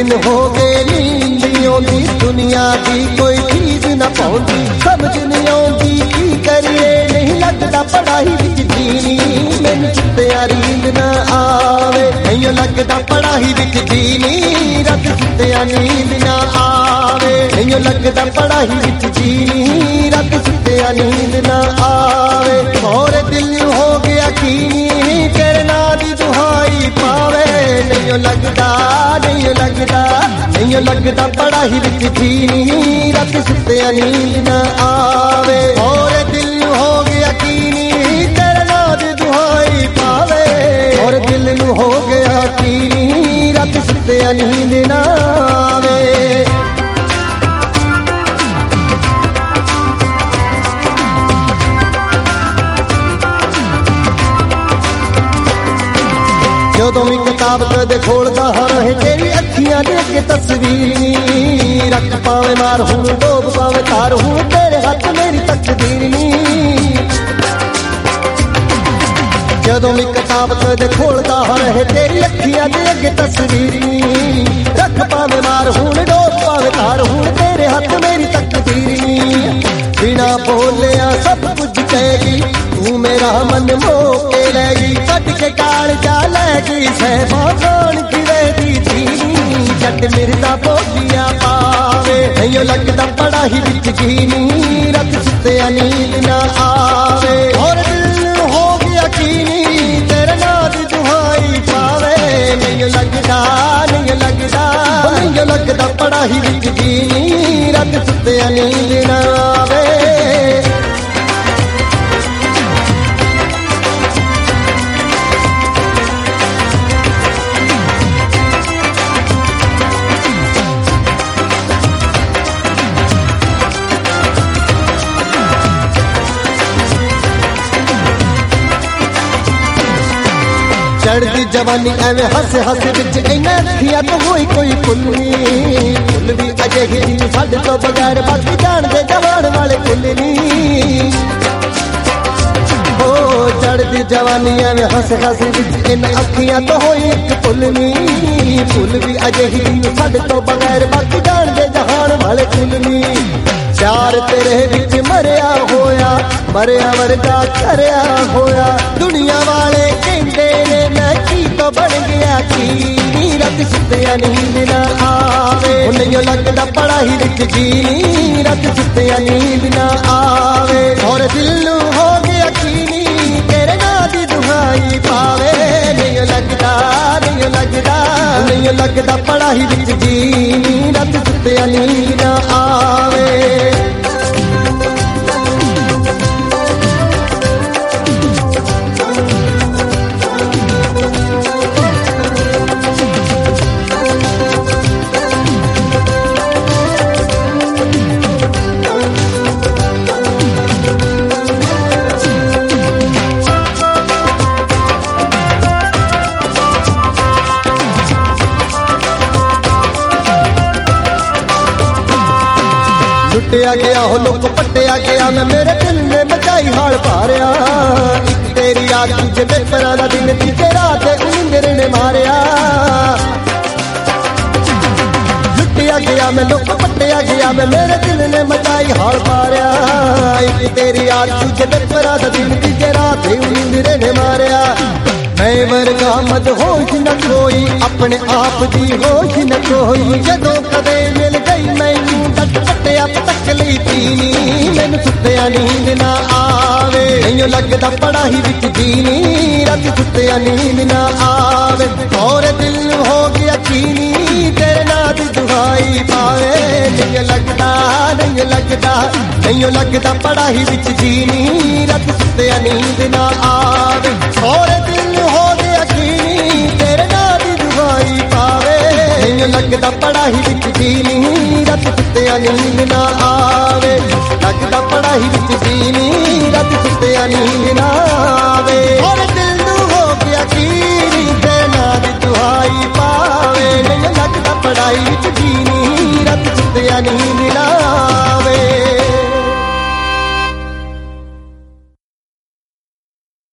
दिन हो गए नींद नहीं आउंदी, दुनिया दी कोई चीज ना पाउंदी, समझ नहीं आउंदी की करिए, नहीं लगदा पढ़ाई विच जीनी, मैनू सुत्तिया नींद ना आवे, नहीं लगदा पढ़ाई विच जीनी, रात सुत्तिया नींद ना आवे, नहीं लगदा पढ़ाई विच जीनी, रात सुत्तिया नींद ना आवे, और दिल हो गया कीनी, तेरे नाम दी दुहाई पावे, नहीं लगदा नहीं लगदा नहीं लगदा पढ़ाई विच जीनी, रात सुत्तिया नींद ना आवे, और दिल हो गया कीनी, तेरे नाम दी दुहाई पावे, और दिल नू हो गया कीनी, रात सुत्तिया नींद ना आवे। ਜਦੋਂ ਵੀ ਕਿਤਾਬ ਕਦੇ ਖੋਲਦਾ ਹਾਂ ਰਹੇ ਤੇਰੀ ਅੱਖੀਆਂ ਦੇ ਕੇ ਤਸਵੀਰ, ਰੱਖ ਪਾਵੇ ਮਾਰ ਹੂੰ ਡੋਬ ਪਾਵੇ ਤਾਰ ਹੂੰ, ਤੇਰੇ ਹੱਥ ਮੇਰੀ ਤਕਦੀਰ ਨੀ, ਜਦੋਂ ਵੀ ਕਿਤਾਬ ਕਦੇ ਖੋਲਦਾ ਹਾਂ ਰਹੇ ਤੇਰੀ ਅੱਖੀਆਂ ਦੇ ਅੱਗੇ ਤਸਵੀਰ, ਰੱਖ ਪਾਵੇ ਮਾਰ ਹੂੰ ਡੋਬ ਪਾਵੇ ਤਾਰ ਹੂੰ, ਤੇਰੇ ਹੱਥ ਮੇਰੀ ਤਕਦੀਰ ਨੀ, ਬਿਨਾ ਬੋਲਿਆ ਸਭ ਕੁਝ ਕਹੇਗੀ ਤੂੰ, ਮੇਰਾ ਮਨ ਮੋਹ ਕੇ ਲੈ ਗਈ, ਕੱਢ ਕੇ ਕਾਲ ਜਾ ਲੈ ਗਈ, ਸਹਿਬਾ ਕੌਣ ਕਿਵੇਂ ਦੀ ਥੀ, ਜੱਟ ਮਿਰਦਾ ਬੋਲੀਆਂ ਪਾਵੇ, ਨਹੀਂ ਲੱਗਦਾ ਪੜਾਈ ਵਿੱਚ ਜੀਨੀ, ਰਾਤ ਸੁੱਤਿਆ ਨੀਂਦ ਨਾ ਆਵੇ, ਔਰ ਦਿਲ ਹੋ ਗਿਆ ਕੀਨੀ, ਤੇਰੇ ਨਾਂ ਦੀ ਦੁਹਾਈ ਪਾਵੇ, ਨਹੀਂ ਲੱਗਦਾ ਨਹੀਂ ਲੱਗਦਾ ਨਹੀਂ ਲੱਗਦਾ ਪੜਾਈ ਵਿੱਚ ਜੀਨੀ, ਰਾਤ ਸੁੱਤਿਆ ਨੀਂਦ ਨਾ ਆਵੇ। चढ़ती जवानी एवें हस हस विच इन्हां अखियां तो होई कोई फुल नी, फुल भी अजे ही साडे तो बगैर बाकी जानदे जवान वाले फुल नी, ओ चढ़ती जवानी एवें हस हस विच इन्हां अखियां तो होई एक फुल नी, फुल भी अजे ही साडे तो बगैर बाकी जानदे जहान वाले फुल नी, प्यार तेरे विच मरिया होया, मरिया वर्गा करया होया, दुनिया वाले कहंदे ने मैं की तो बन गया की, रात सुत्तिया नींद ना आवे, नहीं लगदा पढ़ाई विच जीनी, रात सुत्तिया नींद ना आवे, और दिल हो गया कीनी, तेरे नां दी दुहाई पावे, नहीं लगदा नहीं लगदा नहीं लगदा पढ़ाई विच जीनी, रात सुत्तिया नींद ना आवे। लुटिया गया हो लोग पट्टिया गया, मैं मेरे दिल ने बचाई हाल पारिया, एक तेरी याद तुझे बेपरा दा दिन तीजे रात उंदर ने मारिया, लुटिया गया मैं लोग पट्टिया गया, मैं मेरे दिल ने बचाई हाल पारिया, एक तेरी याद तुझे बेपरा दा दिन तीजे रात उंदर ने मारिया, मैं वर्गा मद होश न कोई, अपने आप दी होश न कोई, जदों कदे मिल गई मैनू तक पट्टिया पटक लई पीनी, मैनू सुत्तिया नींद ना आवे, नहीं लगदा पढ़ाई विच जीनी, रात सुत्तिया नींद ना आवे, और दिल हो गया कीनी, तेरे नां दी दुहाई पावे, नहीं लगदा नहीं लगदा नहीं लगदा पढ़ाई विच जीनी, रात सुत्तिया नींद ना आवे, और दिल हो गया कीनी, तेरे नां दी दुहाई पावे, नहीं लगदा पढ़ाई विच जीनी, रात सुत्तिया नींद ना आवे, लगदा पढ़ाई विच जीनी, रात सुत्तिया नींद